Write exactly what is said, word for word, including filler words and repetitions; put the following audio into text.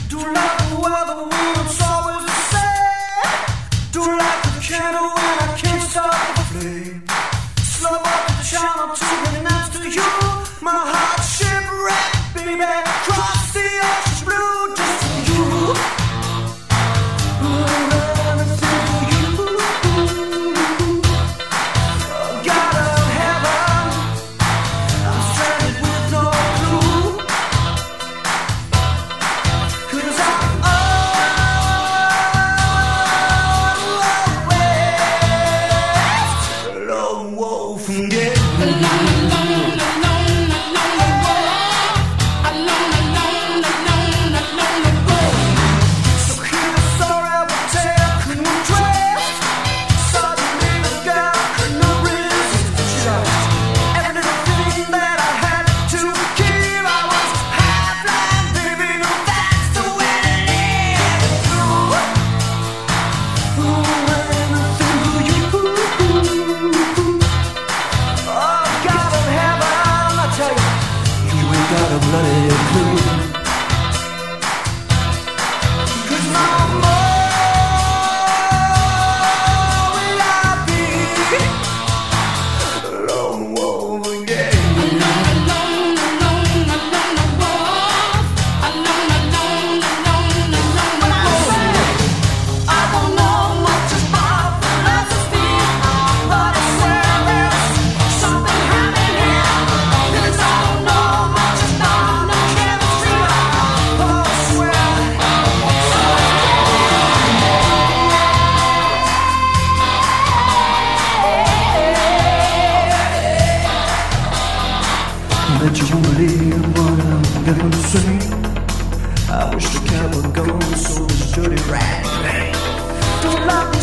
Do like the weather when it's always the same. Do like the candle when I can't stop the flame. Slow up the channel to get next to you. My heart shipwrecked, baby. Cross the ocean blue just for you. Got a bloody clue. 'Cause no more will I be a lone wolf again. Alone, alone, alone, alone wolf. Alone, alone, alone, alone wolf. I don't know much about philosophy, but I swear there's something happening here. 'Cause I don't know much about no chemistry. Oh, I swear. Bet you won't believe what I'm gonna say. I wish the cat would go so this dirty rat. Don't love me.